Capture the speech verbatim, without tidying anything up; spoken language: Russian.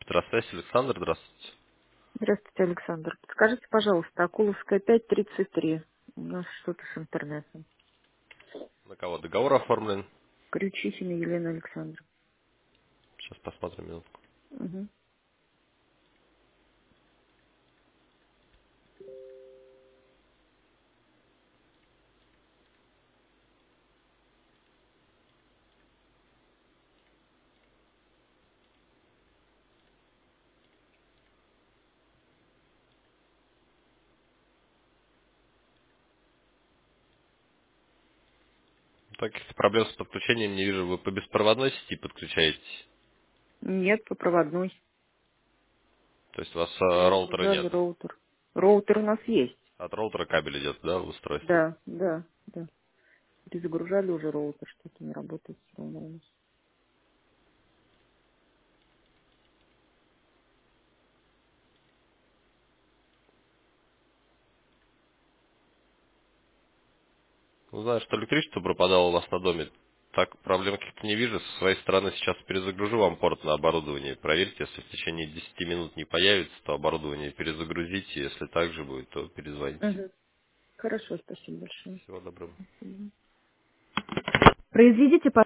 Здравствуйте, Александр, здравствуйте. Здравствуйте, Александр. Скажите, пожалуйста, Акуловская пять тридцать три. У нас что-то с интернетом. На кого договор оформлен? Крючихина Елена Александровна. Сейчас посмотрим минутку. Угу. Таких проблем с подключением не вижу. Вы по беспроводной сети подключаетесь? Нет, по проводной. То есть у вас э, роутера нет? Перезагружали роутер. Роутер у нас есть. От роутера кабель идет, да, в устройство? Да, да, да. Перезагружали уже роутер, что-то не работает все равно у нас. Ну, знаю, что электричество пропадало у вас на доме. Так, проблем каких-то не вижу. Со своей стороны сейчас перезагружу вам порт на оборудование. Проверьте, если в течение десяти минут не появится, то оборудование перезагрузите. Если так же будет, то перезвоните. Угу. Хорошо, спасибо большое. Всего доброго. Мгм. Произведите,